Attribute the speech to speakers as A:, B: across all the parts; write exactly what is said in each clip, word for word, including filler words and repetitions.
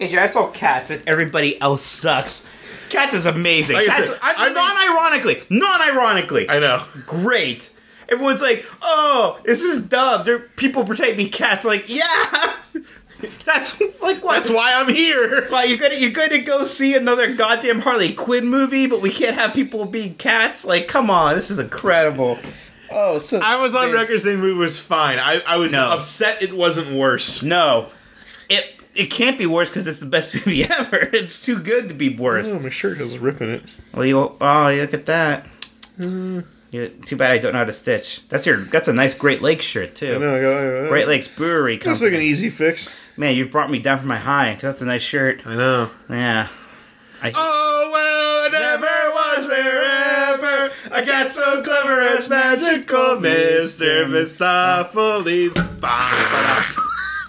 A: A J, I saw Cats and everybody else sucks. Cats is amazing.
B: Like I
A: Cats,
B: said,
A: I,
B: I mean-
A: non-ironically, non-ironically,
B: I know.
A: great. Everyone's like, "Oh, this is dumb." There, people pretend to be cats. Like, yeah, that's like what?
B: That's why I'm here.
A: Well, you're gonna you're gonna go see another goddamn Harley Quinn movie, but we can't have people be cats. Like, come on, this is incredible. Oh, so
B: I was on
A: amazing.
B: record saying the movie was fine. I, I was
A: No.
B: upset it wasn't worse.
A: No, it it can't be worse because it's the best movie ever. It's too good to be worse.
B: Oh, my shirt is ripping it.
A: Well, you oh, you look at that.
B: Mm.
A: Yeah, too bad I don't know how to stitch. That's your that's a nice Great Lakes shirt too.
B: I know. I got, I got,
A: Great Lakes Brewery
B: Looks
A: Company.
B: like an easy fix.
A: Man, you've brought me down from my high because that's a nice shirt.
B: I know.
A: Yeah. I,
B: Oh, well, never was there ever a cat so clever as magical Mister Mistopheles. Ba-ba-da.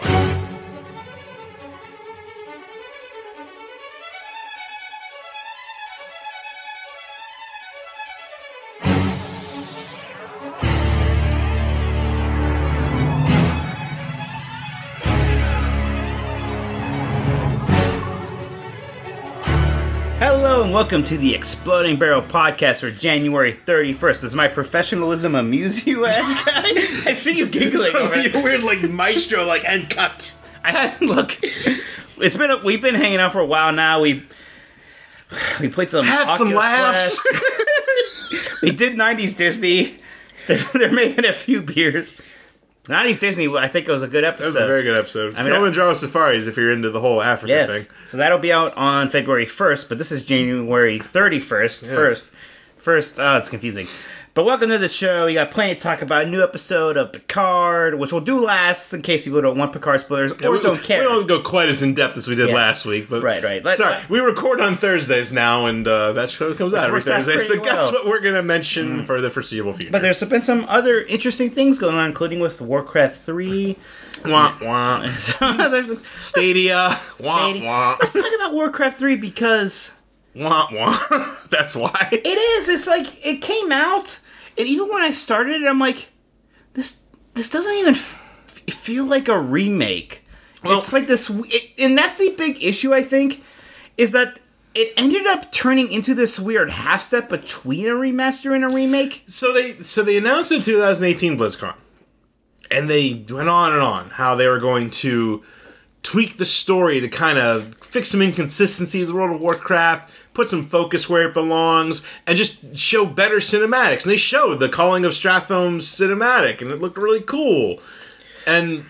A: Hello and welcome to the Exploding Barrel Podcast for January thirty-first. Does my professionalism amuse you, Edge Guy? I see you giggling over it.
B: You're weird, like maestro, like and cut.
A: I had look. It's been a, we've been hanging out for a while now. We we played some
B: Had some
A: Oculus
B: laughs.
A: Quest. We did nineties Disney. There, there may have been a few beers. nineties Disney, I think it was a good episode.
B: That was a very good episode.
A: I mean,
B: Kilimanjaro Safaris, if you're into the whole Africa
A: Yes.
B: thing.
A: So that'll be out on February first, but this is January thirty-first.
B: Yeah.
A: First. First, oh, it's confusing. But welcome to the show. We got plenty to talk about. A new episode of Picard, which we'll do last in case people don't want Picard spoilers
B: Yeah,
A: or
B: we,
A: don't care.
B: We don't go quite as in depth as we did
A: Yeah.
B: last week, but
A: Right, right. Let-
B: sorry,
A: let-
B: we record on Thursdays now, and uh, that show comes out every
A: works out
B: Thursday. So
A: pretty
B: guess
A: well.
B: what we're going to mention for the foreseeable future?
A: But there's been some other interesting things going on, including with Warcraft three.
B: wah wah.
A: So there's-
B: Stadia. Wah
A: Stadia.
B: wah.
A: Let's talk about Warcraft three because
B: Wah wah. That's why.
A: it is. It's like it came out, and even when I started it, I'm like, this this doesn't even f- feel like a remake.
B: Well-
A: it's like this, it, and that's the big issue. I think is that it ended up turning into this weird half step between a remaster and a remake.
B: So they so they announced in twenty eighteen BlizzCon, and they went on and on how they were going to tweak the story to kind of fix some inconsistencies with World of Warcraft, put some focus where it belongs, and just show better cinematics. And they showed the Calling of Stratholme's cinematic, and it looked really cool. And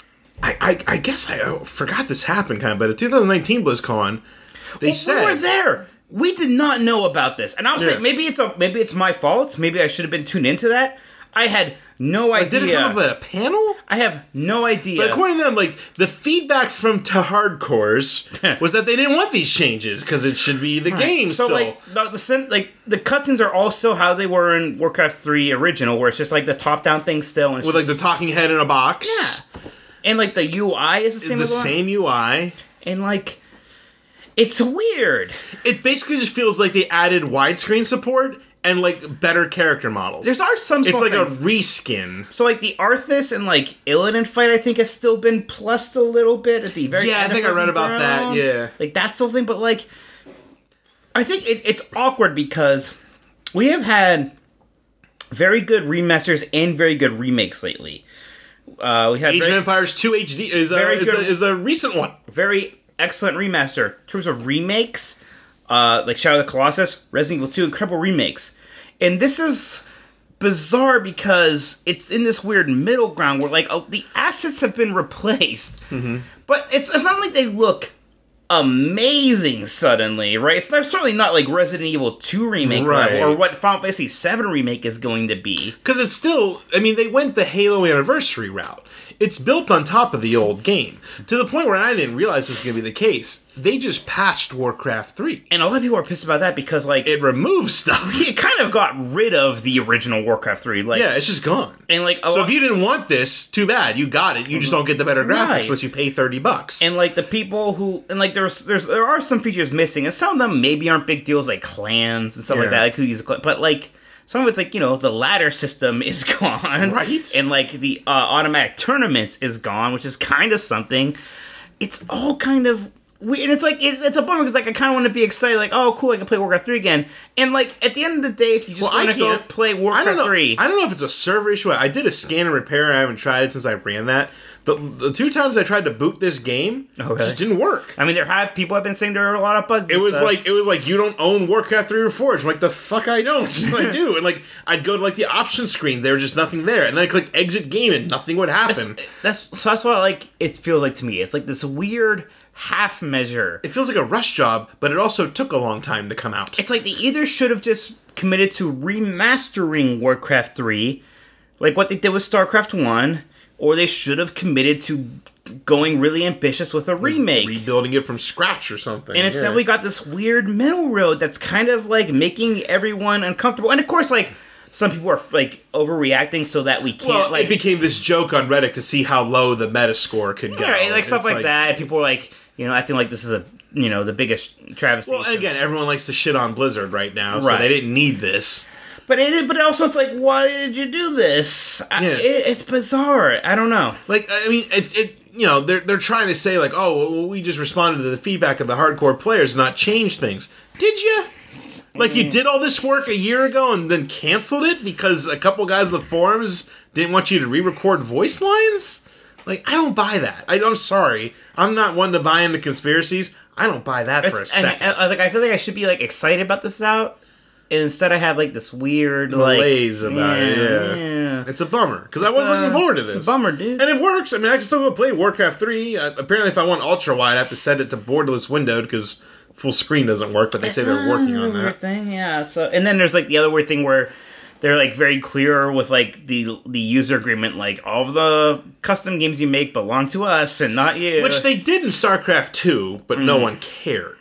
B: I, I, I guess I oh, forgot this happened kind of, but at twenty nineteen BlizzCon, they
A: Well,
B: said...
A: we were there. We did not know about this, and I was
B: Yeah.
A: like, maybe it's a, maybe it's my fault. Maybe I should have been tuned into that. I had no idea.
B: Did it come up at a panel?
A: I have no idea.
B: But according to them, like, the feedback from to hardcores was that they didn't want these changes because it should be the game
A: so
B: still.
A: like the, the sen- like the cutscenes are all still how they were in Warcraft three original, where it's just like the top down thing still, and it's
B: with like
A: just,
B: the talking head in a box.
A: yeah, and like the U I is the same,
B: The
A: as one,
B: same U I.
A: and like it's weird.
B: It basically just feels like they added widescreen support and like better character models.
A: There's are some
B: it's
A: small
B: like
A: things.
B: a reskin.
A: So like the Arthas and like Illidan fight, I think has still been plussed a little bit at the very
B: Yeah, I
A: end of
B: think I read
A: Frozen
B: about that,
A: Throne.
B: yeah.
A: like that's the whole thing. But like, I think it, it's awkward because we have had very good remasters and very good remakes lately. Uh, we had
B: Age
A: very,
B: of Empires two H D is a,
A: Very
B: is, a,
A: good.
B: is a recent one.
A: very excellent remaster in terms of remakes. Uh, like Shadow of the Colossus, Resident Evil two, incredible remakes. And this is bizarre because it's in this weird middle ground where like oh, the assets have been replaced,
B: Mm-hmm.
A: but it's it's not like they look amazing suddenly, right? It's not, certainly not like Resident Evil two remake
B: Right.
A: level or what Final Fantasy seven remake is going to be.
B: Because it's still, I mean, they went the Halo Anniversary route. It's built on top of the old game. To the point where I didn't realize this was going to be the case. They just patched Warcraft three.
A: And a lot of people are pissed about that because like it,
B: It removes stuff.
A: it kind of got rid of the original Warcraft three, like
B: Yeah, it's just gone.
A: and like a
B: So
A: lot-
B: if you didn't want this, too bad. You got it. You just don't get the better graphics
A: Right.
B: unless you pay thirty bucks.
A: And like the people who and like there's there's there are some features missing, and some of them maybe aren't big deals, like clans and stuff like
B: Yeah.
A: that. Like who uses, clan- but like some of it's like you know the ladder system is gone,
B: Right.
A: And like the uh, automatic tournaments is gone, which is kind of something. It's all kind of we, and it's like it, it's a bummer because like I kind of want to be excited, like oh cool, I can play Warcraft three again. And like at the end of the day, if you just
B: Well, I
A: want to go
B: can't-
A: play
B: I don't
A: Warcraft
B: know.
A: three,
B: I don't know if it's a server issue. I did a scan and repair. I haven't tried it since I ran that. The, the two times I tried to boot this game,
A: Okay.
B: it just didn't work.
A: I mean, there have people have been saying there are a lot of bugs.
B: It
A: and
B: was
A: stuff.
B: like it was like you don't own Warcraft three Reforged. I'm like the fuck I don't. I do. And like I'd go to like the option screen, there was just nothing there, and then I click exit game, and nothing would happen.
A: that's, that's so that's what like it feels like to me. It's like this weird half measure.
B: It feels like a rush job, but it also took a long time to come out.
A: It's like they either should have just committed to remastering Warcraft three, like what they did with StarCraft one, or they should have committed to going really ambitious with a remake.
B: Rebuilding it from scratch or something.
A: And instead
B: yeah.
A: we got this weird middle road that's kind of like making everyone uncomfortable. And of course, like, some people are like overreacting so that we can't
B: Well,
A: like
B: it became this joke on Reddit to see how low the Metascore could go.
A: right, like stuff
B: It's
A: like, that. People are like, you know, acting like this is a you know the biggest travesty.
B: Well, and
A: since-
B: again, everyone likes to shit on Blizzard right now, so
A: Right.
B: they didn't need this.
A: but it but also it's like, why did you do this? I,
B: Yeah.
A: it, it's bizarre. I don't know.
B: Like, I mean, it, it you know, they're they're trying to say like, oh, well, we just responded to the feedback of the hardcore players, not change things. Did you? Like, you did all this work a year ago and then canceled it because a couple guys in the forums didn't want you to re-record voice lines? Like, I don't buy that. I, I'm sorry. I'm not one to buy into conspiracies. I don't buy that for a
A: It's- and
B: second.
A: I, I, like I feel like I should be like excited about this out. And instead, I have like this weird like
B: Malaise about it, yeah.
A: yeah.
B: It's a bummer because I
A: It's
B: was
A: a-
B: looking forward to this.
A: it's a bummer, dude.
B: And it works. I mean, I can still go play Warcraft three. Uh, apparently, if I want ultra wide, I have to set it to borderless windowed because full screen doesn't work. But they say they're working on
A: Weird
B: that.
A: thing, yeah. So, and then there's like the other weird thing where they're like very clear with like the the user agreement, like all of the custom games you make belong to us and not you.
B: Which they did in StarCraft two, but no one cared.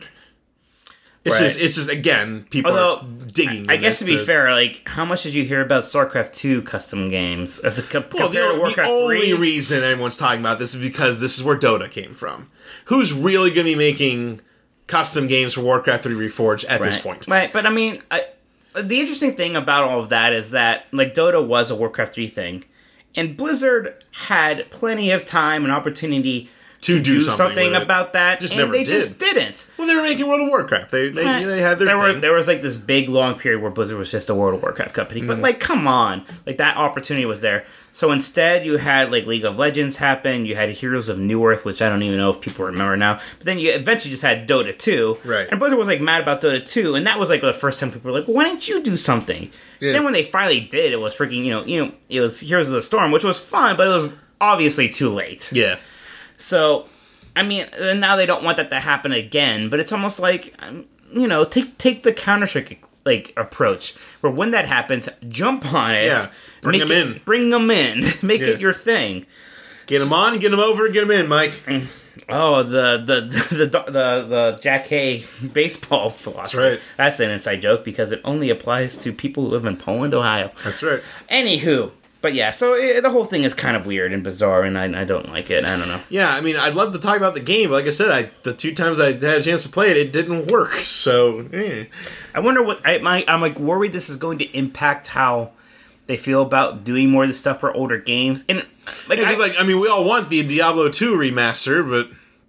B: It's
A: Right.
B: just, it's just again, people
A: Although,
B: are digging.
A: I
B: in
A: guess
B: this
A: to be fair, like how much did you hear about StarCraft two custom games as a co-
B: Well,
A: compared
B: the,
A: to
B: the
A: Warcraft
B: only
A: three?
B: reason everyone's talking about this is because this is where Dota came from. Who's really going to be making custom games for Warcraft three Reforged at this
A: Right.
B: point?
A: Right, but I mean, I, the interesting thing about all of that is that like Dota was a Warcraft three thing, and Blizzard had plenty of time and opportunity
B: To do something
A: something
B: with it.
A: about that,
B: Just
A: and
B: never
A: they
B: did.
A: just didn't.
B: Well, they were making World of Warcraft. They they,
A: Right.
B: they had their
A: there were
B: thing.
A: there was like this big long period where Blizzard was just a World of Warcraft company, but like come on, like that opportunity was there. So instead, you had like League of Legends happen. You had Heroes of New Earth, which I don't even know if people remember now. But then you eventually just had Dota two,
B: Right.
A: And Blizzard was like mad about Dota two, and that was like the first time people were like, well, "Why didn't you do something?"
B: Yeah.
A: Then when they finally did, it was freaking you know you know it was Heroes of the Storm, which was fun, but it was obviously too late.
B: yeah.
A: So, I mean, and now they don't want that to happen again. But it's almost like, um, you know, take take the Counter Strike like approach, where when that happens, jump on it.
B: Yeah, bring
A: make
B: them
A: it-
B: in.
A: Bring them in. Make
B: Yeah.
A: it your thing.
B: Get them on, get them over, get them in, Mike.
A: Oh, the the the the, the, the Jack Hay baseball philosophy.
B: right.
A: That's an inside joke because it only applies to people who live in Poland, Ohio.
B: That's right.
A: Anywho. But yeah, so it, the whole thing is kind of weird and bizarre, and I, I don't like it. I don't know.
B: Yeah, I mean, I'd love to talk about the game, but like I said, I the two times I had a chance to play it, it didn't work. So, eh.
A: I wonder what I my, I'm like worried this is going to impact how they feel about doing more of this stuff for older games. And like,
B: It was
A: I,
B: like, I mean, we all want the Diablo two remaster, but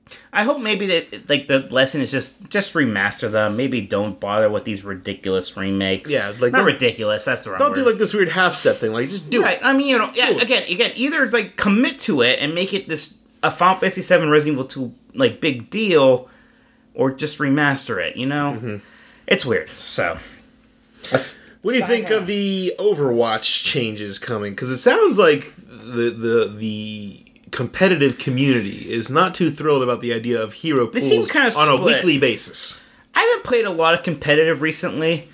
A: I hope maybe that like the lesson is just just remaster them. Maybe don't bother with these ridiculous remakes.
B: Yeah, like,
A: not
B: don't-
A: ridiculous. That's the wrong
B: don't
A: word.
B: do like this weird half set thing. Like, just do
A: right.
B: it.
A: I mean, you know,
B: Just
A: yeah.
B: do it.
A: Again, again, either like commit to it and make it this a Final Fantasy seven Resident Evil two like big deal, or just remaster it. You know,
B: Mm-hmm.
A: it's weird. So.
B: What do you think of the Overwatch changes coming? Because it sounds like the the the competitive community is not too thrilled about the idea of hero
A: They
B: pools
A: seem kind of
B: on a
A: split.
B: weekly basis.
A: I haven't played a lot of competitive recently.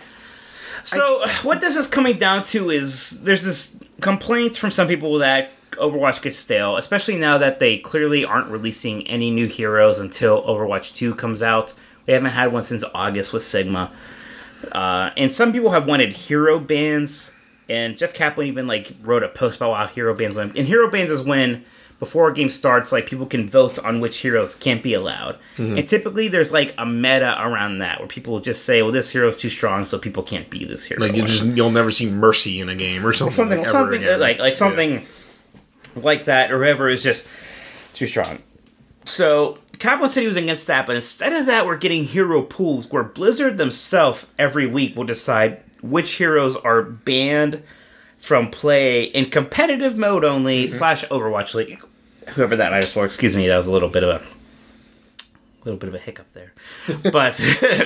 A: So, what this is coming down to is there's this complaint from some people that Overwatch gets stale, especially now that they clearly aren't releasing any new heroes until Overwatch two comes out. We haven't had one since August with Sigma. Uh, and some people have wanted hero bans, and Jeff Kaplan even like wrote a post about how hero bans went. And hero bans is when before a game starts, like people can vote on which heroes can't be allowed.
B: Mm-hmm.
A: And typically there's like a meta around that where people will just say, well, this hero's too strong, so people can't be this hero.
B: Like you just you'll never see Mercy in a game or something.
A: something
B: like, ever
A: something
B: again.
A: like like something
B: Yeah.
A: like that, or whoever is just too strong. So Capcom City was against that, but instead of that, we're getting hero pools where Blizzard themselves every week will decide which heroes are banned from play in competitive mode only mm-hmm. slash Overwatch League. Whoever that matters for. Excuse me, that was a little bit of a little bit of a hiccup there. But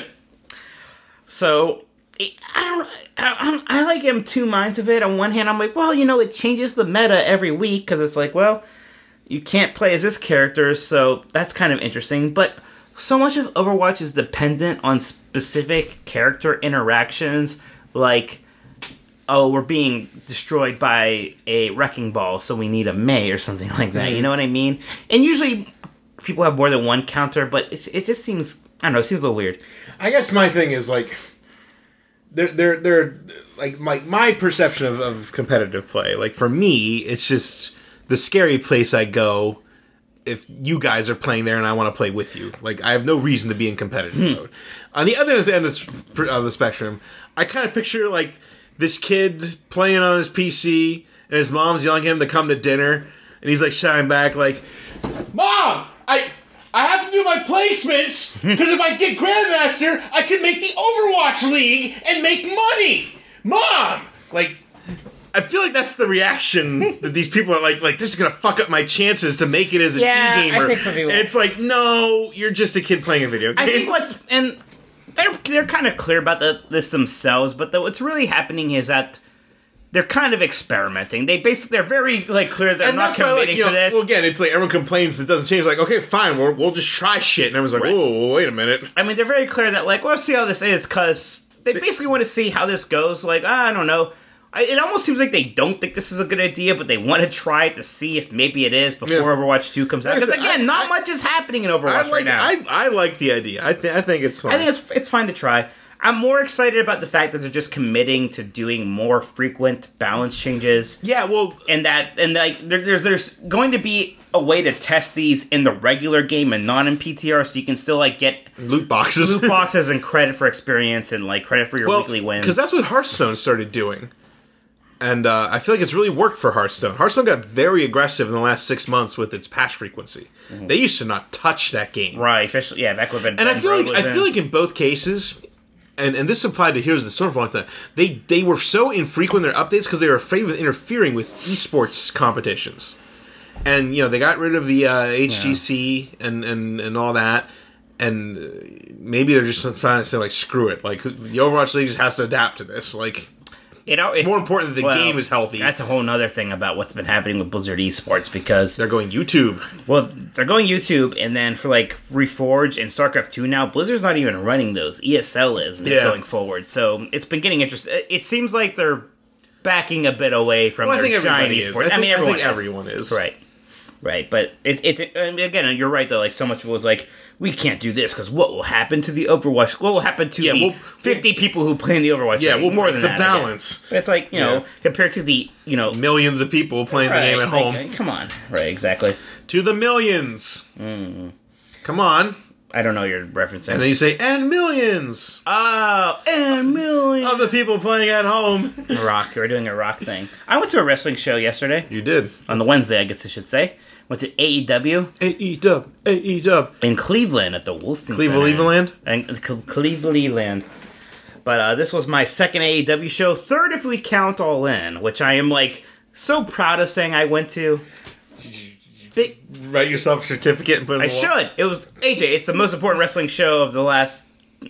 A: so I don't. I, I like I'm two minds of it. On one hand, I'm like, well, you know, it changes the meta every week because it's like, well, you can't play as this character, so that's kind of interesting. But so much of Overwatch is dependent on specific character interactions, like, oh, we're being destroyed by a wrecking ball, so we need a Mei or something like that. Mm-hmm. You know what I mean? And usually people have more than one counter, but it, it just seems, I don't know, it seems a little weird.
B: I guess my thing is, like, they're, they're, they're like, my, my perception of, of competitive play, like, for me, it's just the scary place I go if you guys are playing there and I want to play with you. Like, I have no reason to be in competitive hmm. mode. On the other end of the spectrum, I kind of picture, like, this kid playing on his P C, and his mom's yelling at him to come to dinner, and he's, like, shouting back, like, Mom! I I have to do my placements, because if I get Grandmaster, I can make the Overwatch League and make money! Mom! Like, I feel like that's the reaction that these people are like, like, this is going to fuck up my chances to make it as an
A: yeah,
B: e-gamer.
A: I think some people.
B: And it's like, no, you're just a kid playing a video game.
A: I think what's, and they're, they're kind of clear about the, this themselves, but the, what's really happening is that they're kind of experimenting. They basically, they're very, like, clear they're
B: and
A: not committing
B: like, you
A: to
B: know,
A: this.
B: Well, again, it's like everyone complains it doesn't change. Like, okay, fine, we'll, we'll just try shit. And everyone's like,
A: right.
B: whoa, wait a minute.
A: I mean, they're very clear that, like, well, let's see how this is, because they basically want to see how this goes. Like, I don't know. I, it almost seems like they don't think this is a good idea, but they want to try it to see if maybe it is before yeah. Overwatch two comes out. Because, again, I, not I, much is happening in Overwatch
B: I like,
A: right now.
B: I, I like the idea. I, th- I think it's fun.
A: I think it's, it's fine to try. I'm more excited about the fact that they're just committing to doing more frequent balance changes.
B: Yeah, well,
A: and that and like there, there's there's going to be a way to test these in the regular game and not in P T R, so you can still like get
B: loot boxes,
A: loot boxes, and credit for experience and like credit for your
B: well,
A: weekly wins.
B: Because that's what Hearthstone started doing, and uh, I feel like it's really worked for Hearthstone. Hearthstone got very aggressive in the last six months with its patch frequency. Mm-hmm. They used to not touch that game,
A: right? Especially yeah, back when Ben
B: and I feel
A: Road
B: like I
A: in.
B: feel like in both cases. And and this applied to Heroes of the Storm for a long time. They they were so infrequent in their updates because they were afraid of interfering with esports competitions. And, you know, they got rid of the uh, H G C yeah. and, and, and all that. And maybe they're just trying to say, like, screw it. Like, the Overwatch League just has to adapt to this. Like,
A: you know,
B: it's
A: if,
B: more important that the
A: well,
B: game is healthy.
A: That's a whole other thing about what's been happening with Blizzard Esports, because
B: they're going YouTube.
A: Well, they're going YouTube, and then for like Reforged and StarCraft two now, Blizzard's not even running those. E S L is yeah. going forward, so it's been getting interesting. It seems like they're backing a bit away from
B: well,
A: their giant
B: is.
A: esports.
B: I, think,
A: I mean, everyone,
B: I think
A: is.
B: everyone is
A: right. Right, but it, it's I mean, again, you're right though. Like so much was like, we can't do this because what will happen to the Overwatch? What will happen to yeah, the we'll, fifty we'll, people who play in the Overwatch?
B: Yeah,
A: league?
B: we'll
A: more
B: break
A: than
B: the
A: that,
B: balance.
A: But it's like you
B: yeah.
A: know, compared to the you know
B: millions of people playing
A: right,
B: the game at home.
A: Like, come on, right? Exactly.
B: To the millions.
A: Mm.
B: Come on.
A: I don't know you're referencing.
B: And then you say, and millions.
A: Oh, and millions.
B: Of the people playing at home.
A: Rock. We're doing a rock thing. I went to a wrestling show yesterday.
B: You did.
A: On the Wednesday, I guess I should say. Went to A E W.
B: A E W. A E W.
A: In Cleveland at the Woolston
B: Cleveland?
A: Center. And Cleveland. But uh, this was my second A E W show. Third if we count All In, which I am like so proud of saying I went to.
B: Big, write yourself a certificate and put it in
A: I
B: the
A: should. It was A J. It's the most important wrestling show of the last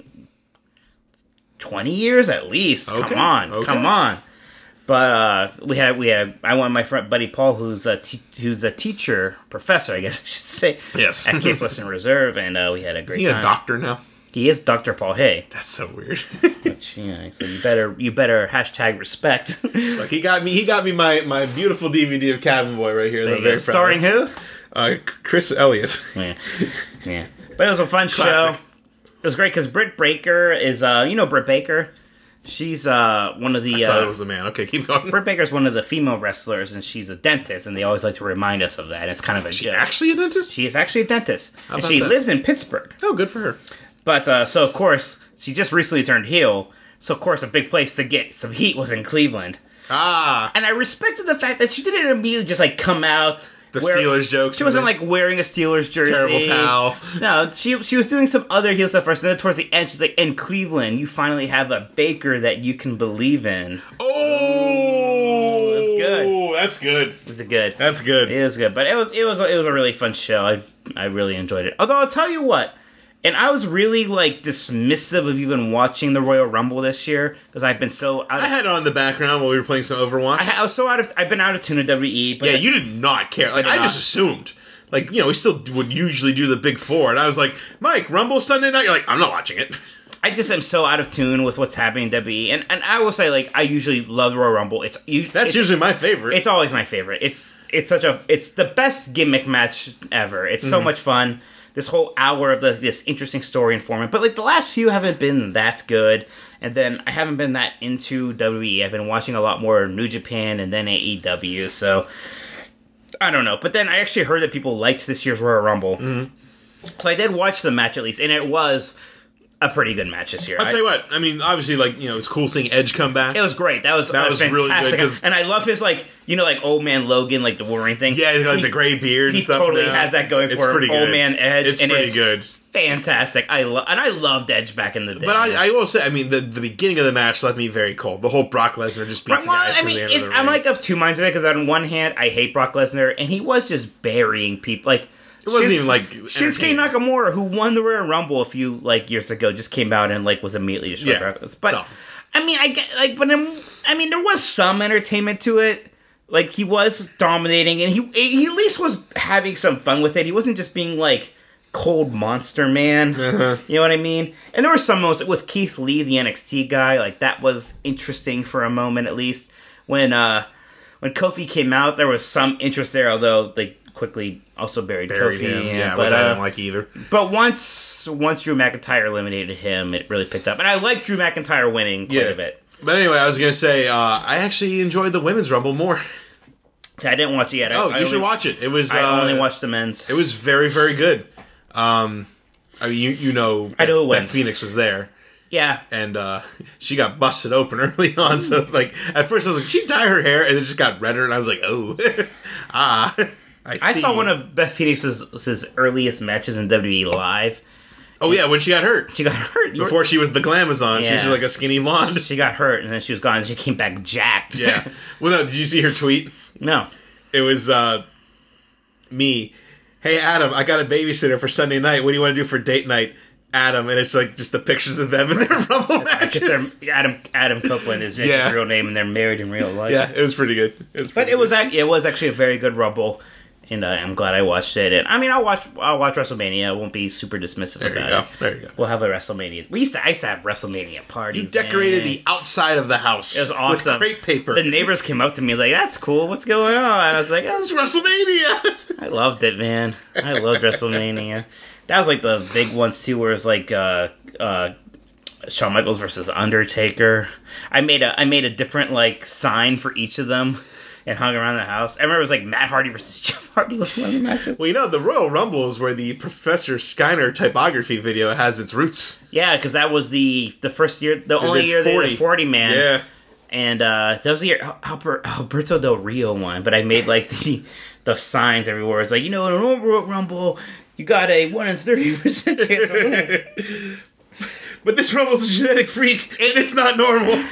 A: twenty years at least.
B: Okay.
A: Come on,
B: okay.
A: come on. But uh, we had we had I went with my friend buddy Paul, who's a te- who's a teacher professor, I guess I should say.
B: Yes.
A: At Case Western Reserve, and uh, we had a great
B: time. Is he
A: time.
B: a doctor now?
A: He is Doctor Paul Hay.
B: That's so weird.
A: Which, yeah, so you better you better hashtag respect.
B: Look, he got me. He got me my, my beautiful D V D of Cabin Boy right here. That I'm very
A: Starring who?
B: Uh, Chris Elliott.
A: Yeah, yeah. But it was a fun
B: Classic.
A: show. It was great because Britt Baker is, uh, you know, Britt Baker. She's uh one of the.
B: I thought
A: uh,
B: it was a man. Okay, keep going.
A: Britt Baker's one of the female wrestlers, and she's a dentist, and they always like to remind us of that. It's kind of a
B: is she
A: joke.
B: actually a dentist?
A: She is actually a dentist,
B: How
A: and
B: about
A: she
B: that?
A: lives in Pittsburgh.
B: Oh, good for her.
A: But uh, so of course she just recently turned heel, so of course a big place to get some heat was in Cleveland.
B: Ah,
A: and I respected the fact that she didn't immediately just like come out
B: the
A: wear-
B: Steelers jokes.
A: She wasn't like wearing a Steelers jersey.
B: terrible towel.
A: No, she she was doing some other heel stuff first. And then towards the end, she's like, "In Cleveland, you finally have a baker that you can believe in."
B: Oh,
A: that's good.
B: That's good.
A: It's a good.
B: That's good.
A: It was good, but it was it was it was a really fun show. I I really enjoyed it. Although I'll tell you what, and I was really like dismissive of even watching the Royal Rumble this year because I've been so. Out
B: I
A: of,
B: had it on the background while we were playing some Overwatch.
A: I, I was so out of. I've been out of tune of W W E. But
B: yeah, you did not care. Like
A: I
B: I
A: did
B: just
A: not.
B: assumed. Like, you know, we still would usually do the big four, and I was like, Mike, Rumble Sunday night. You're like, I'm not watching it.
A: I just am so out of tune with what's happening in W W E, and and I will say like I usually love the Royal Rumble. It's usually
B: That's
A: it's,
B: usually my favorite.
A: It's always my favorite. It's it's such a it's the best gimmick match ever. It's so
B: Mm-hmm.
A: much fun. This whole hour of the, this interesting story informant, but like the last few haven't been that good. And then I haven't been that into W W E. I've been watching a lot more New Japan and then A E W. So I don't know. But then I actually heard that people liked this year's Royal Rumble.
B: Mm-hmm.
A: So I did watch the match at least, and it was a pretty good match this year.
B: I'll
A: I-
B: tell you what. I mean, obviously, like, you know, it's cool seeing Edge come back.
A: It was great. That was
B: That
A: uh,
B: was really good,
A: fantastic.
B: 'cause-
A: and I love his like you know like old man Logan like the Wolverine thing.
B: Yeah, he's got like
A: He's-
B: the gray beard and
A: He
B: stuff.
A: totally
B: now.
A: has that going
B: It's
A: for him.
B: pretty
A: Old
B: good.
A: man Edge.
B: It's
A: and
B: pretty
A: it's
B: good.
A: Fantastic. I love and I loved Edge back in the day.
B: But I, I will say, I mean, the, the beginning of the match left me very cold. The whole Brock Lesnar just beats
A: Right,
B: the
A: well,
B: guys
A: I
B: to
A: mean,
B: the end
A: it,
B: of the ring.
A: I'm like of two minds of it because on one hand I hate Brock Lesnar and he was just burying people like.
B: It wasn't
A: Shins-
B: even, like,
A: Shinsuke
B: entertaining.
A: Nakamura, who won the Royal Rumble a few like years ago, just came out and like was immediately destroyed.
B: Yeah.
A: Brock Lesnar. But
B: Dumb.
A: I mean, I get like, but I'm, I mean, there was some entertainment to it. Like he was dominating, and he he at least was having some fun with it. He wasn't just being like cold monster man.
B: Uh-huh.
A: You know what I mean? And there were some moments with Keith Lee, the N X T guy, like that was interesting for a moment at least. When uh when Kofi came out, there was some interest there, although they quickly also buried,
B: Buried
A: Kofi.
B: him.
A: Yeah,
B: Yeah,
A: but
B: which I
A: uh,
B: didn't like either.
A: but once once Drew McIntyre eliminated him, it really picked up. And I like Drew McIntyre winning quite
B: Yeah.
A: a bit.
B: But anyway, I was going to say, uh, I actually enjoyed the Women's Rumble more.
A: See, I didn't watch it yet. I-
B: Oh,
A: I
B: you should
A: only-
B: watch it. It was.
A: I
B: uh,
A: only watched the men's.
B: It was very, very good. Um, I mean, you you know,
A: I know who
B: Beth
A: wins.
B: Phoenix was there,
A: Yeah.
B: and uh, she got busted open early on. So, like, at first I was like, she dye her hair, and it just got redder, and I was like, oh, ah. I,
A: I
B: see.
A: saw one of Beth Phoenix's his earliest matches in W W E Live.
B: Oh yeah, when she got hurt
A: She got hurt. You were-
B: before she was the Glamazon, she was
A: Yeah.
B: just like a skinny blonde.
A: She got hurt, and then she was gone, and she came back jacked.
B: Yeah. Well, no, did you see her tweet?
A: No.
B: It was uh, me. Hey Adam, I got a babysitter for Sunday night. What do you want to do for date night? Adam, and it's like just the pictures of them in their Rumble matches.
A: Because they're Adam Adam Copeland is
B: Yeah.
A: his real name, and they're married in real life.
B: Yeah, it was pretty good. It was
A: But
B: pretty
A: it was
B: good.
A: ac- it was actually a very good Rumble, and uh, I'm glad I watched it. And I mean, I'll watch I'll watch WrestleMania. I won't be super dismissive
B: There you
A: about
B: go.
A: it.
B: There you go.
A: We'll have a WrestleMania. We used to I used to have WrestleMania parties.
B: You decorated
A: man.
B: the outside of the house.
A: It was awesome.
B: With crepe paper.
A: The neighbors came up to me like, "That's cool. What's going on?" And I was like, oh,
B: It's WrestleMania.
A: I loved it, man. I loved WrestleMania. That was like the big ones too, where it's like uh, uh, Shawn Michaels versus Undertaker. I made a I made a different like sign for each of them and hung around the house. I remember it was like Matt Hardy versus Jeff Hardy was one of the matches.
B: Well, you know, the Royal Rumble is where the Professor Skyner typography video has its roots.
A: Yeah, because that was the the first year, the only
B: did
A: year they
B: forty.
A: did forty man.
B: Yeah.
A: And uh, that was the year Albert, Alberto Del Rio won. But I made like the the signs everywhere. It's like, you know, in a Royal Rumble, you got a one in thirty percent chance of winning.
B: But this Rumble's a genetic freak, and it's not normal.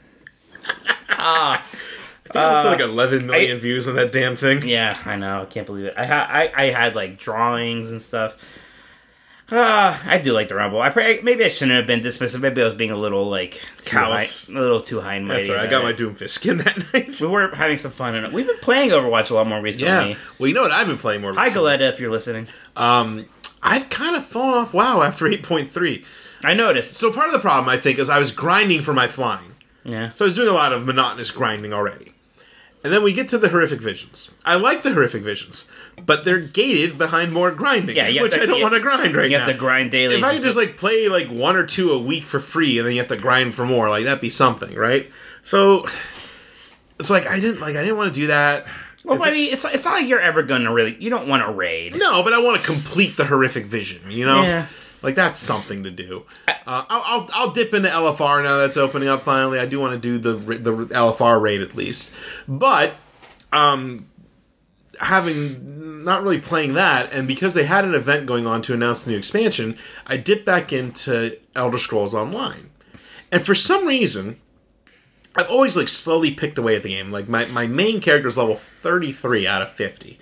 A: Ah.
B: I think I up to like eleven million
A: I-
B: views on that damn thing.
A: Yeah, I know. I can't believe it. I ha- I, I had like drawings and stuff. Uh, I do like the Rumble. I pray, maybe I shouldn't have been dismissive. Maybe I was being a little like too
B: Callous.
A: high, a little too high and mighty.
B: That's right. I
A: about
B: got my
A: it.
B: Doomfist skin that night.
A: We were having some fun, and we've been playing Overwatch a lot more recently.
B: Yeah. Well, you know what I've been playing more
A: Hi,
B: recently?
A: Galetta, if you're listening.
B: Um, I've kind of fallen off WoW after eight point three.
A: I noticed.
B: So part of the problem, I think, is I was grinding for my flying.
A: Yeah.
B: So I was doing a lot of monotonous grinding already. And then we get to the horrific visions. I like the horrific visions, but they're gated behind more grinding,
A: Yeah, you have
B: which
A: to-
B: I don't
A: you-
B: want to grind right
A: You
B: now.
A: have to grind daily.
B: If I could just like play like one or two a week for free, and then you have to grind for more, like that'd be something, right? So it's like I didn't like I didn't want to do that.
A: Well,
B: If
A: I
B: it-
A: mean, it's, it's not like you're ever going to really... You don't want to raid.
B: no, but I want to complete the horrific vision. You know,
A: Yeah.
B: like that's something to do. Uh, I'll, I'll I'll dip into L F R now that's opening up finally. I do want to do the the L F R raid at least, but um. having not really playing that, and because they had an event going on to announce the new expansion, I dipped back into Elder Scrolls Online. And for some reason, I've always like slowly picked away at the game. Like my, my main character is level thirty-three out of fifty.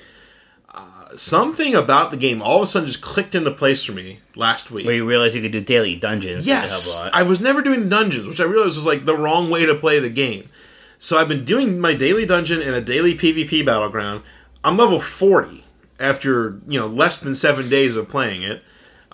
B: Uh, something about the game all of a sudden just clicked into place for me last week.
A: Where you realized you could do daily dungeons.
B: Yes, I was never doing dungeons, which I realized was like the wrong way to play the game. So I've been doing my daily dungeon and a daily PvP battleground. I'm level forty after, you know, less than seven days of playing it.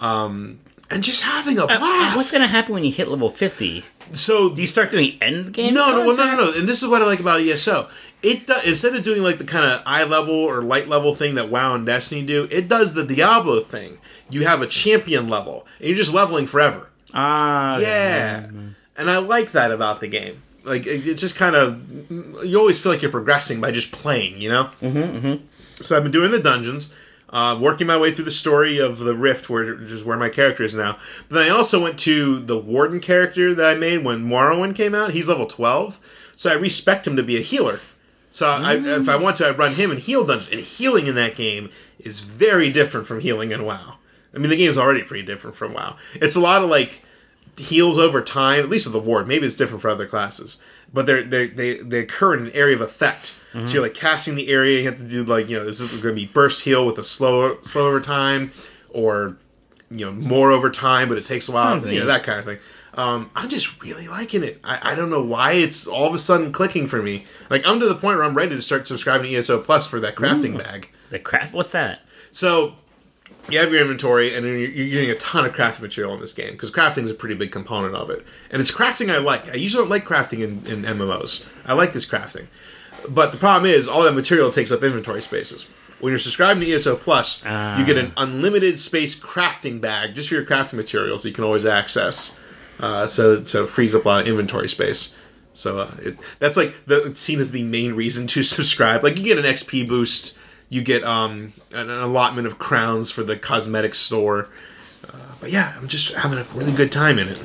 B: Um, and just having a blast.
A: Uh, what's going to happen when you hit level fifty?
B: So
A: do you start doing end game?
B: No, no, well, no, no, no. And this is what I like about E S O. It does, instead of doing like the kind of eye level or light level thing that WoW and Destiny do, it does the Diablo thing. You have a champion level, and you're just leveling forever.
A: Ah,
B: yeah.
A: yeah.
B: And I like that about the game. Like it, it just kind of, you always feel like you're progressing by just playing, you know.
A: Mm-hmm, mm-hmm.
B: So I've been doing the dungeons. Uh, working my way through the story of the Rift, where, which is where my character is now. But then I also went to the Warden character that I made when Morrowind came out. He's level twelve, so I respect him to be a healer. So mm. I, if I want to, I run him and heal dungeons. And healing in that game is very different from healing in WoW. I mean, the game's already pretty different from WoW. It's a lot of, like, heals over time, at least with the Ward. Maybe it's different for other classes. But they're, they're, they they occur in an area of effect. Mm-hmm. So you're like casting the area. You have to do like, you know, is it going to be burst heal with a slower slower time, or you know more over time, but it takes a while. Sounds you know, that kind of thing. Um, I'm just really liking it. I, I don't know why it's all of a sudden clicking for me. Like I'm to the point where I'm ready to start subscribing to E S O Plus for that crafting Ooh. bag.
A: The craft? What's that?
B: So you have your inventory, and you're, you're getting a ton of crafting material in this game, because crafting is a pretty big component of it. And it's crafting I like. I usually don't like crafting in, in M M Os. I like this crafting. But the problem is, all that material takes up inventory spaces. When you're subscribing to E S O Plus, uh. you get an unlimited space crafting bag, just for your crafting materials you can always access. Uh, so, so it frees up a lot of inventory space. So uh, it, that's like, the, it's seen as the main reason to subscribe. Like, you get an X P boost. You get um, an allotment of crowns for the cosmetics store. Uh, but yeah, I'm just having a really good time in it.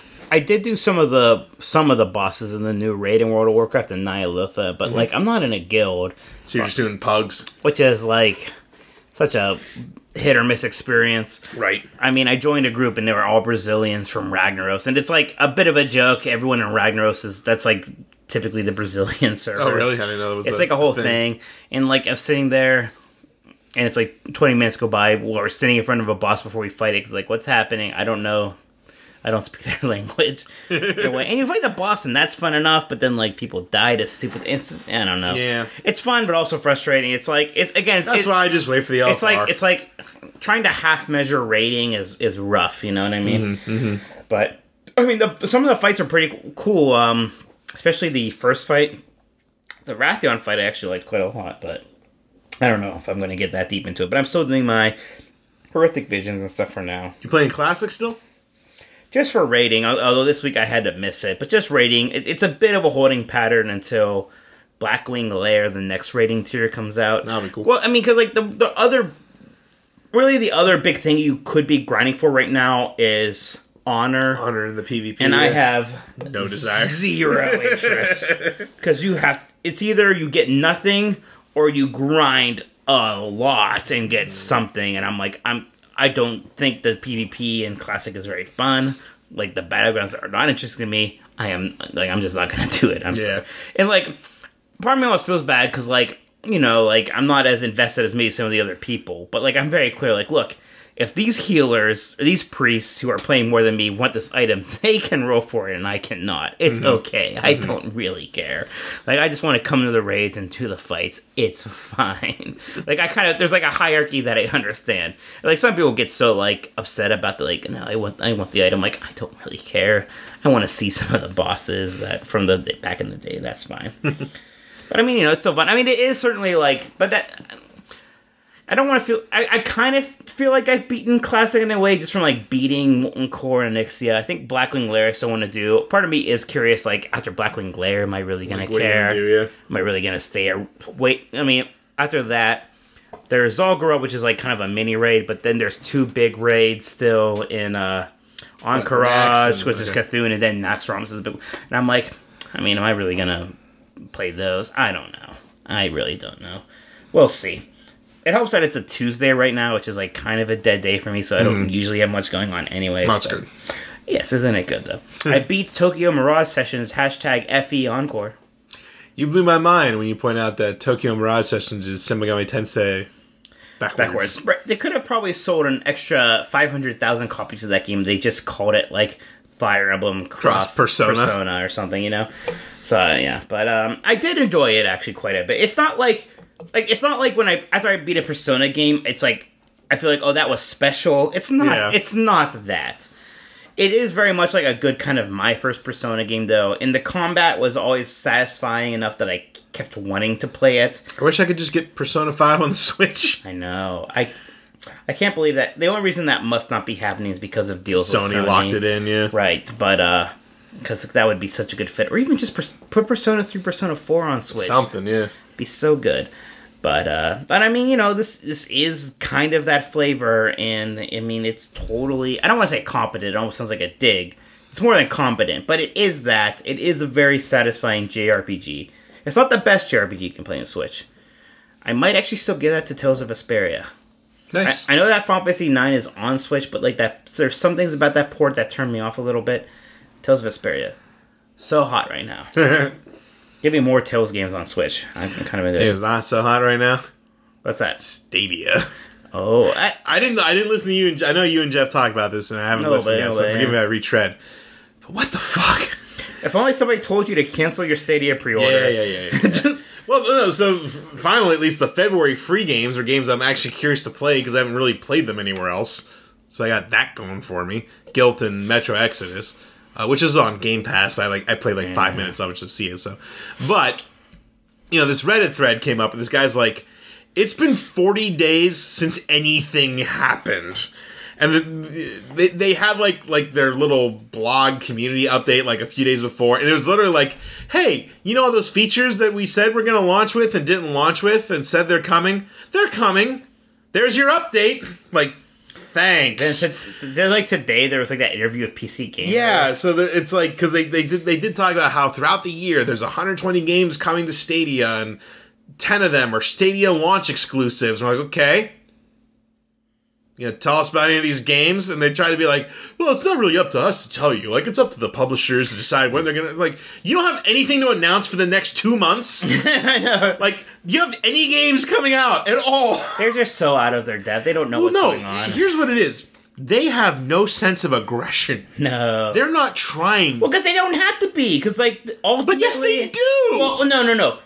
A: I did do some of the some of the bosses in the new raid in World of Warcraft and Nyalutha, but mm-hmm. like I'm not in a guild.
B: So you're just doing pugs?
A: Which is like such a hit or miss experience.
B: Right.
A: I mean, I joined a group and they were all Brazilians from Ragnaros, and it's like a bit of a joke. Everyone in Ragnaros is, that's like typically the Brazilian server.
B: Oh, really? I didn't know that was
A: It's
B: a,
A: like a whole
B: thing.
A: thing. And like I'm sitting there, and it's like twenty minutes go by. We're sitting in front of a boss before we fight it. Cause like, what's happening? I don't know. I don't speak their language. And you fight the boss, and that's fun enough. But then like people die to stupid. It's, I don't know.
B: Yeah,
A: it's fun, but also frustrating. It's like it's again.
B: That's
A: it,
B: why I just wait for the.
A: It's like it's like trying to half measure rating is is rough. You know what I mean?
B: Mm-hmm, mm-hmm.
A: But I mean, the, some of the fights are pretty cool. Um, especially the first fight, the Wrathion fight. I actually liked quite a lot, but I don't know if I'm going to get that deep into it. But I'm still doing my horrific visions and stuff for now.
B: You playing classic still?
A: Just for rating, although this week I had to miss it, but just rating, it, it's a bit of a holding pattern until Blackwing Lair, the next rating tier, comes out.
B: That'll be cool.
A: Well, I mean, because like the the other, really the other big thing you could be grinding for right now is Honor.
B: Honor in the PvP.
A: And I have
B: no desire.
A: Zero interest. Because you have, it's either you get nothing or you grind a lot and get something, and I'm like, I'm, I don't think the PvP in Classic is very fun. Like, the battlegrounds are not interesting to me. I am, like, I'm just not going to do it. I'm
B: yeah.
A: So, and, like, part of me almost feels bad because, like, you know, like, I'm not as invested as maybe some of the other people. But, like, I'm very clear. Like, look, if these healers, or these priests who are playing more than me want this item, they can roll for it and I cannot. It's mm-hmm. okay. I mm-hmm. don't really care. Like, I just want to come to the raids and to the fights. It's fine. Like, I kind of, there's like a hierarchy that I understand. Like, some people get so, like, upset about the, like, no, I want, I want the item. Like, I don't really care. I want to see some of the bosses that from the back in the day. That's fine. But, I mean, you know, it's so fun. I mean, it is certainly, like, but that... I don't want to feel... I, I kind of feel like I've beaten Classic in a way, just from, like, beating Molten Core and Onyxia. I think Blackwing Lair I still want to do. Part of me is curious, like, after Blackwing Lair, am I really going like, to care? Do, yeah. Am I really going to stay... Wait, I mean, after that, there's Zul'Gurub, which is, like, kind of a mini raid, but then there's two big raids still in uh, Ahn'Qiraj, which is Cthulhu, and then Naxxramas is a big... And I'm like, I mean, am I really going to play those? I don't know. I really don't know. We'll see. It helps that it's a Tuesday right now, which is like kind of a dead day for me, so I don't mm. usually have much going on anyway.
B: That's good.
A: Yes, isn't it good, though? I beat Tokyo Mirage Sessions, hashtag F E Encore.
B: You blew my mind when you point out that Tokyo Mirage Sessions is Shin Megami Tensei backwards.
A: Backwards. Right. They could have probably sold an extra five hundred thousand copies of that game. They just called it, like, Fire Emblem Cross,
B: Cross Persona.
A: Persona or something, you know? So, uh, yeah. But um, I did enjoy it, actually, quite a bit. It's not like... Like, it's not like when I, after I beat a Persona game, it's like, I feel like, oh, that was special. It's not, yeah. It's not that. It is very much like a good kind of my first Persona game, though. And the combat was always satisfying enough that I kept wanting to play it.
B: I wish I could just get Persona five on the Switch.
A: I know. I I can't believe that. The only reason that must not be happening is because of deals
B: Sony
A: with Sony.
B: locked it in, yeah.
A: Right, but, uh, because that would be such a good fit. Or even just pers- put Persona three, Persona four on Switch.
B: Something, yeah.
A: Be so good. But, uh, but I mean, you know, this this is kind of that flavor, and, I mean, it's totally, I don't want to say competent, it almost sounds like a dig. It's more than competent, but it is that. It is a very satisfying J R P G. It's not the best J R P G you can play on Switch. I might actually still give that to Tales of Vesperia.
B: Nice.
A: I, I know that Final Fantasy nine is on Switch, but, like, that there's some things about that port that turned me off a little bit. Tales of Vesperia. So hot right now. Give me more Tales games on Switch. I'm kind of into it.
B: It's not so hot right now.
A: What's that?
B: Stadia.
A: Oh, I,
B: I didn't. I didn't listen to you. And, I know you and Jeff talked about this, and I haven't listened
A: bit,
B: yet. So
A: bit,
B: forgive
A: yeah.
B: me, I retread. But what the fuck?
A: If only somebody told you to cancel your Stadia pre-order.
B: Yeah, yeah, yeah. yeah, yeah. Well, no, so finally, at least the February free games are games I'm actually curious to play because I haven't really played them anywhere else. So I got that going for me. Guilt and Metro Exodus, uh, which is on Game Pass. But I like I played like five
A: yeah.
B: minutes of it to see it. So, but. You know, this Reddit thread came up, and this guy's like, it's been forty days since anything happened. And the, they, they have, like, like their little blog community update, like, a few days before. And it was literally like, hey, you know all those features that we said we're going to launch with and didn't launch with and said they're coming? They're coming. There's your update. Like, thanks.
A: Then, then, like, today, there was, like, that interview with P C Gamer.
B: Yeah, so the, it's like, because they, they, did, they did talk about how throughout the year, there's one hundred twenty games coming to Stadia, and ten of them are Stadia launch exclusives. And we're like, okay. You know, tell us about any of these games, and they try to be like, well, it's not really up to us to tell you. Like, it's up to the publishers to decide when they're gonna, like, you don't have anything to announce for the next two months?
A: I know.
B: Like, do you have any games coming out at all?
A: They're just so out of their depth. They don't know
B: well,
A: what's
B: no,
A: going on.
B: Here's what it is. They have no sense of aggression.
A: No.
B: They're not trying.
A: Well, because they don't have to be, because, like, ultimately...
B: But yes, they do!
A: Well, no, no, no.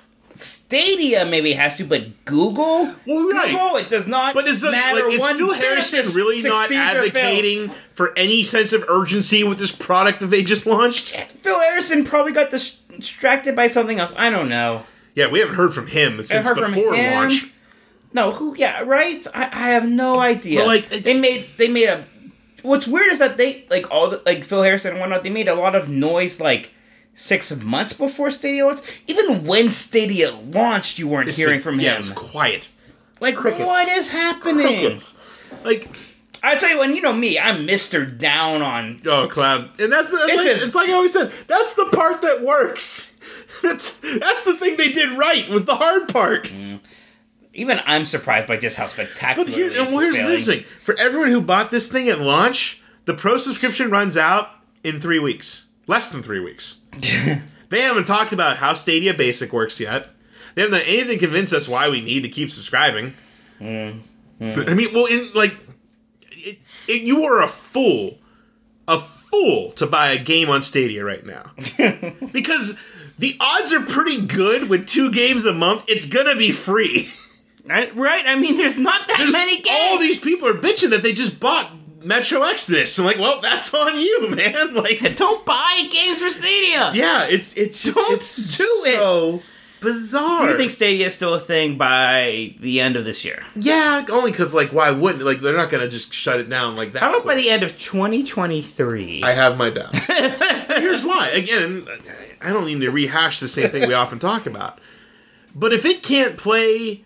A: Stadia maybe has to, but Google?
B: Well, right.
A: Google, it does not
B: but is,
A: matter.
B: Like, is
A: one
B: Phil Harrison really not advocating for any sense of urgency with this product that they just launched?
A: Phil Harrison probably got dis- distracted by something else. I don't know.
B: Yeah, we haven't heard from him since before launch.
A: No, who? Yeah, right? I, I have no idea.
B: But, like,
A: they made they made a... What's weird is that they, like, all the, like, Phil Harrison and whatnot, they made a lot of noise, like, six months before Stadia launched. Even when Stadia launched, you weren't
B: it's
A: hearing
B: been,
A: from
B: yeah,
A: him.
B: it was quiet.
A: Like,
B: Crickets.
A: what is happening?
B: Crickets. Like,
A: I tell you what, you know me, I'm Mister Down on...
B: Oh, Cloud. And that's, that's
A: This
B: like,
A: is-
B: it's like I always said, that's the part that works. That's that's the thing they did right, was the hard part.
A: Mm. Even I'm surprised by just how spectacular
B: But here,
A: this
B: and
A: is
B: here's
A: failing.
B: the thing. For everyone who bought this thing at launch, the Pro subscription runs out in three weeks. Less than three weeks. They haven't talked about how Stadia Basic works yet. They haven't done anything to convince us why we need to keep subscribing.
A: Mm. Mm.
B: I mean, well, in, like, it, it, you are a fool. A fool to buy a game on Stadia right now. Because the odds are pretty good with two games a month. It's gonna be free.
A: Right? right? I mean, there's not that
B: There's
A: many games.
B: All these people are bitching that they just bought Metro Exodus. I'm like, well, that's on you, man. Like,
A: don't buy games for Stadia.
B: Yeah, it's it's just,
A: Don't
B: it's
A: do it.
B: so bizarre.
A: Do you think Stadia is still a thing by the end of this year?
B: Yeah, only because, like, why wouldn't? Like, they're not going to just shut it down like that.
A: How about
B: quick.
A: by the end of twenty twenty-three?
B: I have my doubts. Here's why. Again, I don't need to rehash the same thing we often talk about. But if it can't play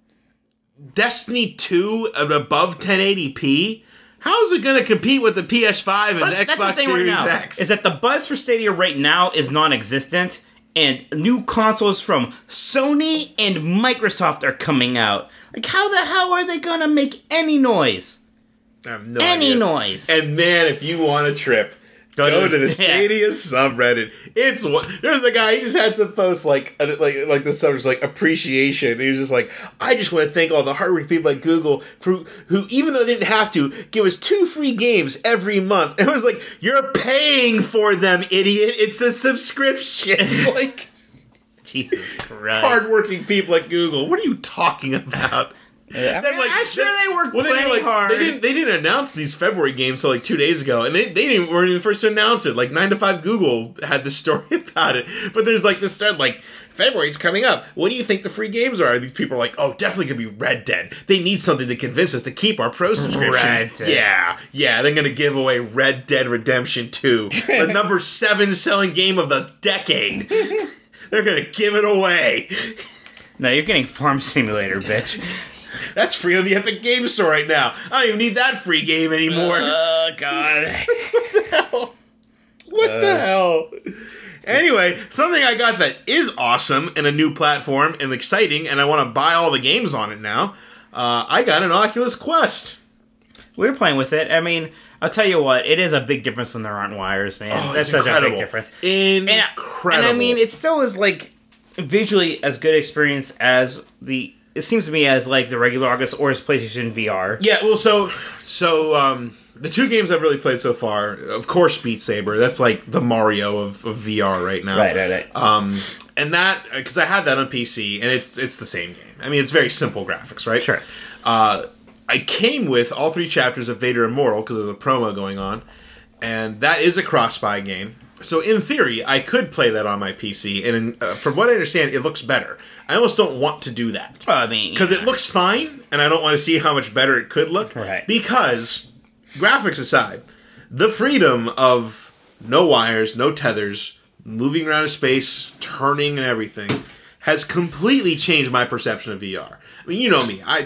B: Destiny two at above ten eighty p, how is it going to compete with the P S five and
A: But
B: the
A: that's
B: Xbox
A: the thing
B: Series
A: right now,
B: X?
A: is that the buzz for Stadia right now is non-existent, and new consoles from Sony and Microsoft are coming out. Like, how the hell are they gonna make any noise?
B: I have no
A: any
B: idea.
A: noise.
B: And man, if you want a trip, go, go to, to the Stadia yeah. subreddit. It's there's a guy, he just had some posts like like like the subject's like appreciation. He was just like, I just want to thank all the hardworking people at Google for who, even though they didn't have to, give us two free games every month. And it was like, you're paying for them, idiot. It's a subscription. Like,
A: Jesus Christ.
B: Hardworking people at Google. What are you talking about?
A: Yeah, I mean, like, I'm sure they, they worked
B: well,
A: plenty
B: they like,
A: hard.
B: They didn't. They didn't announce these February games until like two days ago, and they they didn't weren't even the first to announce it. Like nine to five Google had the story about it, but there's like this start like February's coming up. What do you think the free games are? These people are like, oh, definitely gonna be Red Dead. They need something to convince us to keep our pro subscriptions. Yeah, yeah, they're gonna give away Red Dead Redemption two, the number seven selling game of the decade. They're gonna give it away.
A: No, you're getting Farm Simulator, bitch.
B: That's free on the Epic Game Store right now. I don't even need that free game anymore.
A: Oh, God.
B: What the hell? What uh, the hell? Anyway, something I got that is awesome and a new platform and exciting, and I want to buy all the games on it now. Uh, I got an Oculus Quest.
A: We were playing with it. I mean, I'll tell you what, it is a big difference when there aren't wires, man.
B: Oh,
A: That's
B: it's
A: such
B: incredible.
A: a big difference.
B: Incredible.
A: And, and I mean, it still is, like, visually as good experience as the... It seems to me as like the regular August or as PlayStation V R.
B: Yeah, well, so so um, the two games I've really played so far, of course, Beat Saber. That's like the Mario of, of V R right now.
A: Right, right, right.
B: Um, and that because I had that on P C, and it's it's the same game. I mean, it's very simple graphics, right?
A: Sure.
B: Uh, I came with all three chapters of Vader Immortal because there's a promo going on, and that is a cross-buy game. So in theory, I could play that on my P C, and in, uh, from what I understand, it looks better. I almost don't want to do that.
A: Well, I mean,
B: because
A: yeah.
B: it looks fine, and I don't want to see how much better it could look.
A: Right.
B: Because, graphics aside, the freedom of no wires, no tethers, moving around in space, turning and everything, has completely changed my perception of V R. I mean, you know me. I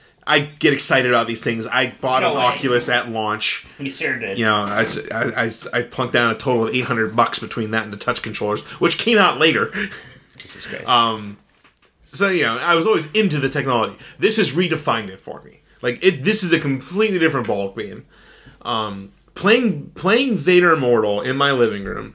B: I get excited about these things. I bought
A: no
B: an
A: way.
B: Oculus at launch.
A: You sure did.
B: You know, I, I, I, I plunked down a total of eight hundred bucks between that and the touch controllers, which came out later.
A: Jesus Christ.
B: Um... So, you know, I was always into the technology. This has redefined it for me. Like, it, this is a completely different ballgame. Um, playing playing Vader Immortal in my living room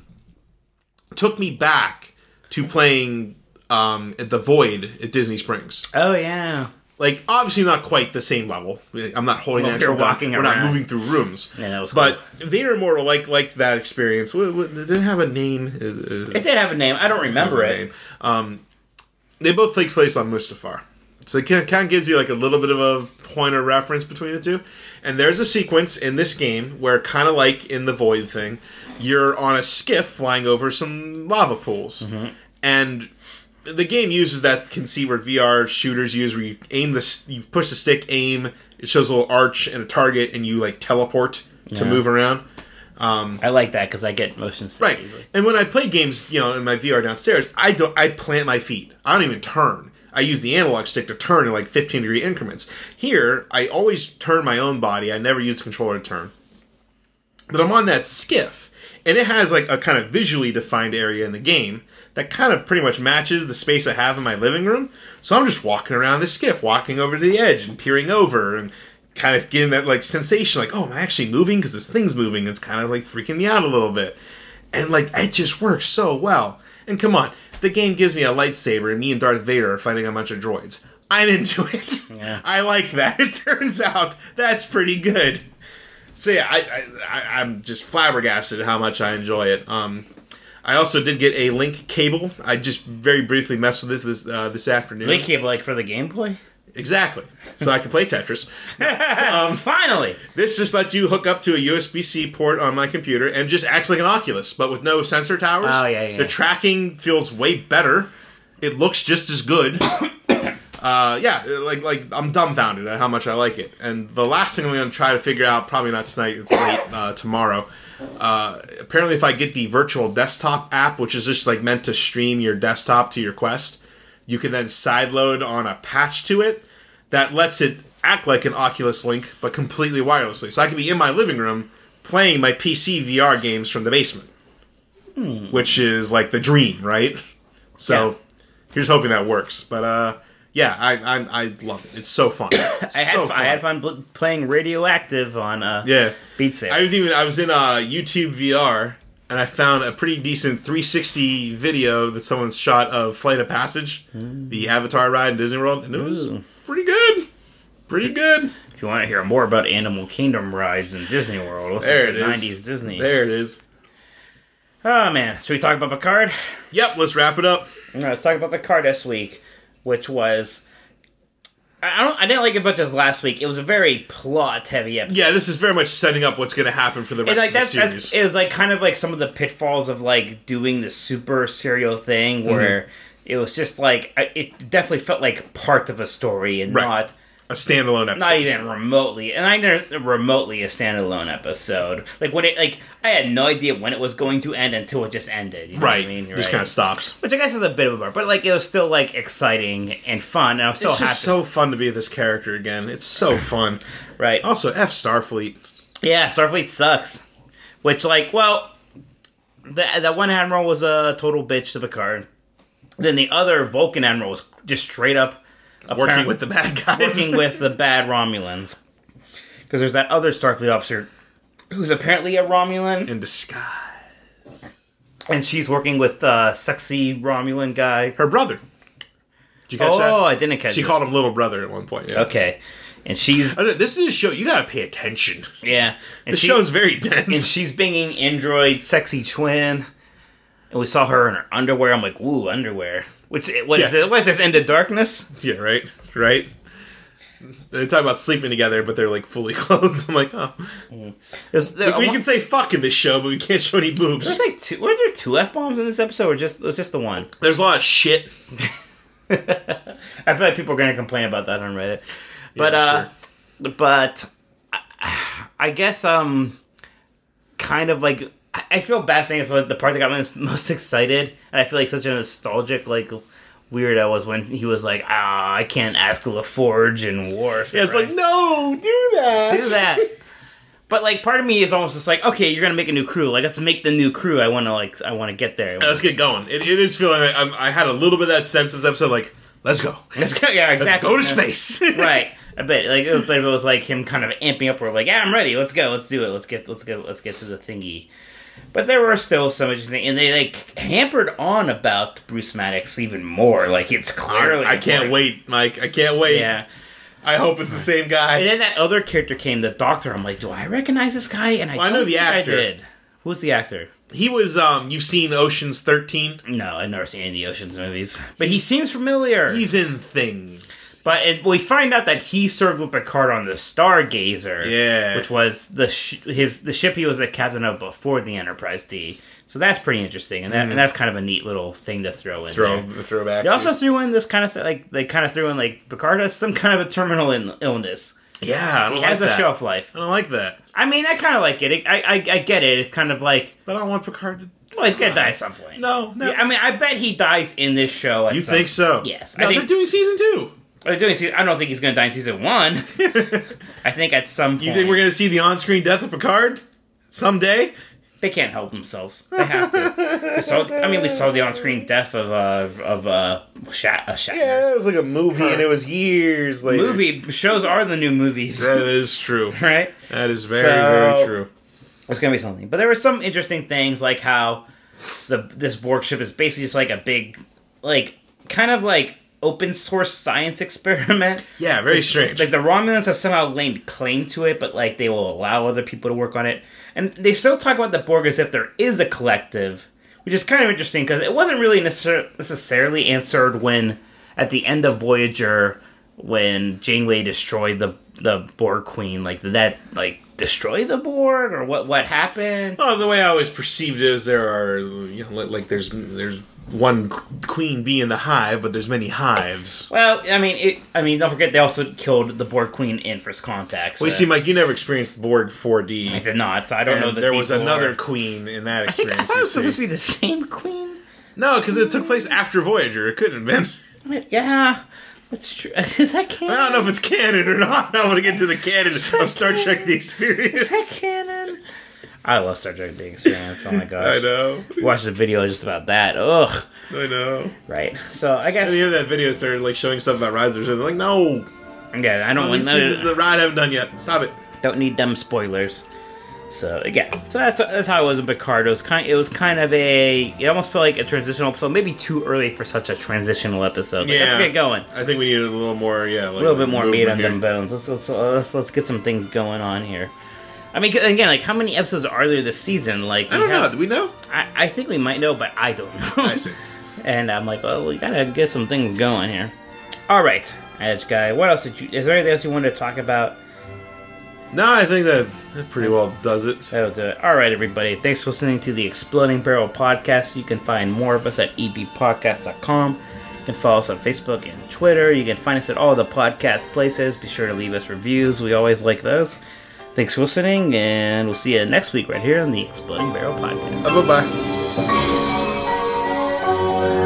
B: took me back to playing um, at the Void at Disney Springs.
A: Oh, yeah.
B: Like, obviously not quite the same level. I'm not holding
A: Well,
B: an actual
A: you're walking
B: gun. We're
A: around.
B: not moving through rooms.
A: Yeah, that was cool.
B: But Vader Immortal, like like that experience, what, what, did it have a name?
A: It did have a name. I don't remember it.
B: Name. Um, they both take place on Mustafar. So it kind of gives you like a little bit of a point of reference between the two. And there's a sequence in this game where, kind of like in the Void thing, you're on a skiff flying over some lava pools. Mm-hmm. And the game uses that conceit where V R shooters use, where you aim the, you push the stick, aim, it shows a little arch and a target, and you like teleport to
A: Yeah.
B: move around. Um,
A: I like that because I get motion sick
B: right.
A: easily.
B: And when I play games, you know, in my V R downstairs, I don't. I plant my feet. I don't even turn. I use the analog stick to turn in like fifteen degree increments. Here, I always turn my own body. I never use the controller to turn. But I'm on that skiff, and it has like a kind of visually defined area in the game that kind of pretty much matches the space I have in my living room. So I'm just walking around the skiff, walking over to the edge and peering over and kind of getting that like sensation, like, oh, am I actually moving? Because this thing's moving. It's kind of like freaking me out a little bit. And like, it just works so well. And come on, the game gives me a lightsaber and me and Darth Vader are fighting a bunch of droids. I'm into it.
A: Yeah.
B: I like that. It turns out that's pretty good. So yeah, I, I, I, I'm just flabbergasted at how much I enjoy it. Um, I also did get a Link cable. I just very briefly messed with this this, uh, this afternoon.
A: Link cable, like for the gameplay?
B: Exactly. So I can play Tetris.
A: Um, Finally!
B: This just lets you hook up to a U S B C port on my computer and just acts like an Oculus, but with no sensor towers.
A: Oh, yeah, yeah.
B: The tracking feels way better. It looks just as good. uh, yeah, like like I'm dumbfounded at how much I like it. And the last thing I'm going to try to figure out, probably not tonight, it's late uh, tomorrow. Uh, apparently, if I get the virtual desktop app, which is just like meant to stream your desktop to your Quest, you can then sideload on a patch to it that lets it act like an Oculus Link, but completely wirelessly. So I can be in my living room playing my P C V R games from the basement, hmm. which is like the dream, right? So
A: Yeah.
B: here's hoping that works. But uh, yeah, I, I I love it. It's so fun.
A: I had
B: so
A: fun. I had fun bl- playing Radioactive on uh,
B: Yeah,
A: Beat Saber.
B: I was even I was in uh, YouTube V R and I found a pretty decent three sixty video that someone shot of Flight of Passage, mm. the Avatar ride in Disney World, and it was Ooh. pretty good. Pretty good.
A: If you want to hear more about Animal Kingdom rides in Disney World, listen
B: there
A: to
B: it
A: nineties
B: is.
A: Disney.
B: There it is.
A: Oh man, should we talk about Picard?
B: Yep, let's wrap it up.
A: All right, let's talk about Picard this week, which was I don't I didn't like it as much as last week. It was a very plot heavy episode.
B: Yeah, this is very much setting up what's going to happen for the rest
A: and, like,
B: of the
A: that's,
B: series.
A: That's, it was like kind of like some of the pitfalls of like doing the super serial thing where mm-hmm. it was just like it definitely felt like part of a story and
B: right.
A: not
B: a standalone episode.
A: Not even remotely, and I know remotely a standalone episode. Like when it, like I had no idea when it was going to end until it just ended. You know
B: right,
A: what I mean?
B: Just
A: right.
B: kind of stops.
A: Which I guess is a bit of a bar, but like it was still like exciting and fun, and I was still
B: it's
A: happy.
B: It's so fun to be this character again. It's so fun.
A: Right.
B: Also, F Starfleet.
A: Yeah, Starfleet sucks. Which, like, well, the, that one admiral was a total bitch to Picard. Then the other Vulcan admiral was just straight up
B: working with the bad guys.
A: Working with the bad Romulans. Because there's that other Starfleet officer who's apparently a Romulan.
B: In disguise.
A: And she's working with uh sexy Romulan guy.
B: Her brother. Did you catch
A: oh,
B: that?
A: Oh, I didn't catch
B: she
A: it.
B: She called him little brother at one point, yeah.
A: Okay. And she's...
B: This is a show, you gotta pay attention.
A: Yeah.
B: And the she, show's very dense.
A: And she's banging Android sexy twin. And we saw her in her underwear. I'm like, woo, underwear. Which, what yeah. is it? What is this, Into Darkness?
B: Yeah, right, right. They talk about sleeping together, but they're, like, fully clothed. I'm like, oh. Mm. There, we, we can say fuck in this show, but we can't show any boobs.
A: There's like two, were there two F-bombs in this episode, or just, it was just the one?
B: There's a lot of shit.
A: I feel like people are going to complain about that on Reddit. But, yeah, uh, sure. but, I, I guess, um, kind of, like, I feel bad saying it for the part that got me most excited, and I feel like such a nostalgic, like, weirdo was when he was like, ah, I can't ask LaForge and Worf.
B: Yeah, it's right? like, no, do that.
A: Do that. But, like, part of me is almost just like, okay, you're going to make a new crew. Like, let's make the new crew. I want to, like, I want to get there.
B: Yeah, let's get going. It, it is feeling like I'm, I had a little bit of that sense this episode, like, let's go.
A: Let's go, yeah, exactly.
B: Let's go to space.
A: Right. I bet, like, it was, it was like him kind of amping up. We're like, yeah, I'm ready. Let's go. Let's do it. Let's get, let's get, let's get to the thingy. But there were still so much things, and they like hampered on about Bruce Maddox even more. Like it's clearly,
B: I, I can't wait, Mike. I can't wait.
A: Yeah,
B: I hope it's the same guy.
A: And then that other character came, the Doctor. I'm like, do I recognize this guy? And I,
B: well, I know the actor.
A: I did. Who's the actor?
B: He was. Um, you've seen Ocean's thirteen?
A: No, I've never seen any of the Ocean's movies, but he seems familiar.
B: He's in things.
A: But it, we find out that he served with Picard on the Stargazer,
B: yeah,
A: which was the sh- his the ship he was the captain of before the Enterprise D. So that's pretty interesting, and that mm. and that's kind of a neat little thing to throw in.
B: Throw
A: there.
B: throw back.
A: They also threw in this kind of like they kind of threw in like Picard has some kind of a terminal in- illness.
B: Yeah, I don't
A: he
B: like
A: has
B: that.
A: a shelf life.
B: I don't like that.
A: I mean, I kind of like it. I, I I get it. It's kind of like,
B: but I don't want Picard to.
A: Well, he's gonna die at some point.
B: No, no.
A: Yeah, I mean, I bet he dies in this show. At
B: you
A: some,
B: think so?
A: Yes.
B: No,
A: I think,
B: they're doing season two.
A: They're doing season. I don't think he's gonna die in season one. I think at some point.
B: You think we're gonna see the on-screen death of Picard someday?
A: They can't help themselves. They have to. We saw, I mean, we saw the on-screen death of uh, of uh, Shat- uh, Shatner.
B: Yeah, it was like a movie, huh. and it was years later.
A: Movie shows are the new movies.
B: That is true.
A: Right?
B: That is very,
A: so,
B: very true.
A: It's gonna be something. But there were some interesting things, like how the this Borg ship is basically just like a big, like kind of like open source science experiment.
B: Yeah, very
A: like,
B: strange.
A: Like the Romulans have somehow laid claim to it, but like they will allow other people to work on it. And they still talk about the Borg as if there is a collective, which is kind of interesting because it wasn't really necessar- necessarily answered when, at the end of Voyager, when Janeway destroyed the the Borg Queen. Like, did that like destroy the Borg, or what? What happened?
B: Oh, the way I always perceived it is there are, you know, like there's there's one queen bee in the hive, but there's many hives.
A: Well, I mean, it, I mean, don't forget they also killed the Borg Queen in First Contact. So.
B: Well, you see, Mike, you never experienced Borg four D.
A: I did not. So I don't
B: and
A: know that
B: there was
A: or...
B: another queen in that experience.
A: I, think, I thought it was supposed to be the same queen.
B: No, because it took place after Voyager. It couldn't have been.
A: Yeah. That's true. Is that canon?
B: I don't know if it's canon or not. I want to get to the canon of Star Trek The Experience.
A: Is that canon? I love Star Trek: The Expanse. Oh my gosh.
B: I know.
A: Watched a video just about that. Ugh.
B: I know.
A: Right. So I guess.
B: At the end of that video, started like showing stuff about Risers, and like, no.
A: Yeah, I don't want
B: the, the ride I haven't done yet. Stop it.
A: Don't need dumb spoilers. So again, so that's that's how it was in Picard. It was kind, it was kind of a, it almost felt like a transitional episode, maybe too early for such a transitional episode. Like,
B: Yeah.
A: let's get going.
B: I think we needed a little more, yeah, like
A: A little bit more meat on
B: here.
A: them bones. Let's let's, let's let's get some things going on here. I mean, 'cause again, like how many episodes are there this season? Like
B: I
A: we
B: don't
A: have,
B: know. Do we know?
A: I, I think we might know, but I don't know.
B: I see.
A: And I'm like, well, we gotta get some things going here. All right, Edge guy. What else did you? Is there anything else you wanted to talk about?
B: No, I think that, that pretty well does it.
A: That'll do it. All right, everybody. Thanks for listening to the Exploding Barrel podcast. You can find more of us at e b podcast dot com. You can follow us on Facebook and Twitter. You can find us at all the podcast places. Be sure to leave us reviews. We always like those. Thanks for listening, and we'll see you next week right here on the Exploding Barrel podcast.
B: Uh, bye-bye.